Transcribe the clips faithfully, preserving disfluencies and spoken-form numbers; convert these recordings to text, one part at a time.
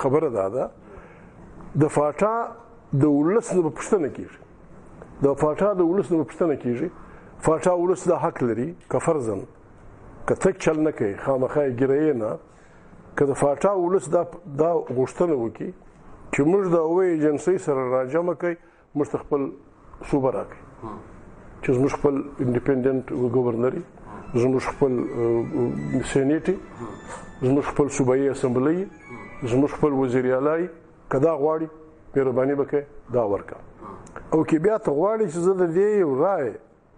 خبره دا ده د فاټا د ولس نه پوښتنه کیږي د فاټا د ولس نه پوښتنه کیږي فاټا ولس دا حق لري که فرضاً که تک چل نه کوي خامخا یې ګیرې نه که د فاټا ولس دا دا غوښتنه وکړي چې موږ د هوایي ایجنسۍ سره راجمع کوي موږ ته خپل صوبه راکړي چې زموږ خپل انډیپینډنټ ګورنري زموږ خپل سینیټي زموږ خپل صوبایي اسمبلی زموږ خپل وزیر اعلی که دا غواړي مهرباني به کوي دا ورکړه او که بیا ته غواړي چې زه د دې یو رایې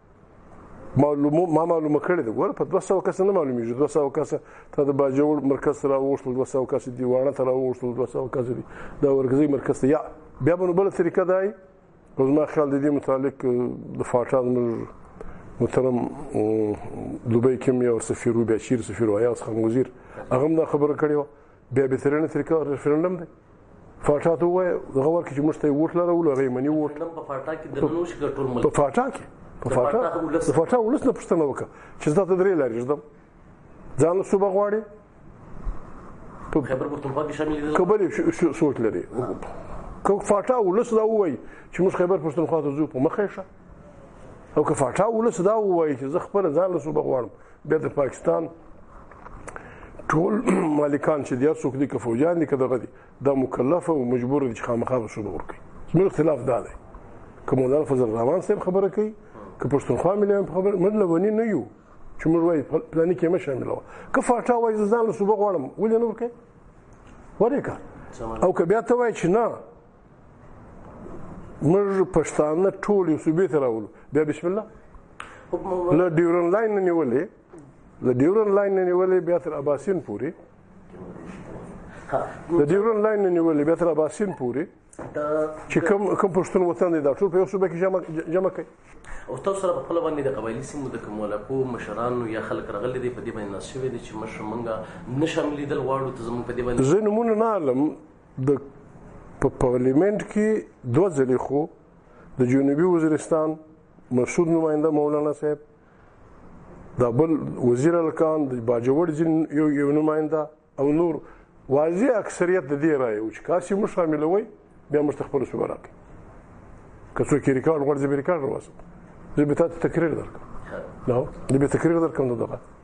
ما معلومه کړې ده ګوره په دوه سوه کسه نه معلومېږي دوه سوه کسه تا د باجوړ مرکز ته راوغوښتل دوه سوه کسه دي واڼه ته راوغوښتل دوه سوه کسه دي دا ورکزۍ مرکز ته یا بیا به نو بله طریقه دا وي او زما خیال د دې متعلق د فاټا زموږ محترم دوبۍ کې مې ور سفیر و بیا چیر سفیر و ایاز خان وزیر هغه هم دا خبره کړې وه بیا بهترینه طریقه ریفرنډم دی فاټا ته ووایه دغه ورکړي چې موږ ته یې ووټ لرولو هغه یې مني ووټ په فاټا کې په فاټا د فاټا ولس نه پوښتنه وکړه چې زه ته درې لارې ږدم ځان له صوبه غواړې که بل یې سوچ لري که فاټا ولس دا ووایي چې موږ خیبر پښتونخوا ته ځو په مخه یې شه او که فاټا ولس دا ووایي چې زه خپله ځان له صوبه غواړم بیا د پاکستان ټول مالکان چې دي هر څوک دي که فوجیان دي که دغه دي دا مکلف او مجبور دي چې خامخا به صوبه ورکوي زموږ اختلاف دا دی که مولانا فضل الرحمن صاحب خبره کوي که پښتونخوا ملي خبره موږ لونی نه یو چې موږ وایي پلاني کې مه شاملوه که فاټا وایي زه ځان له صوبه غواړم ولې نه ورکوي ورېکه او که بیا ته وایي چې نه موږ پښتانه ټول یو صوبې ته راولو بیا بسم الله له ډیورن لاین نه نیولې له ډیورن لاین نه نیولې بیا تر اباسین پورې د ډیورن لاین نه نیولې بیا تر اباسین پورې چې کوم کوم پښتون وطن دی دا ټول په یو صوبه کې جمع جمع کوي او تاسو سره په خپله باندې د قبایلي سیمو د کوم ملکو مشرانو یا خلک راغلي دي په دې باندې ناست شوي دي چې مشر موږ نه شاملېدل غواړو ته زموږ په دې باندې زه نومونه نه علم د په پارلیمنټ کې دوه ځلې خو د جنوبي وزیرستان مسعود نماینده مولانا صاحب دا بل وزیر الکان د باجوړ یو یو نماینده او نور واضح اکثریت د دې رایې و چې کاسې موږ شاملوئ بیا موږ ته خپله صوبه راکړئ که څوک یې ریکارډ غواړي زه به ریکارډ راوباسم زه به تا ته تقریر درکړم زه به تقریر درکړم د دغه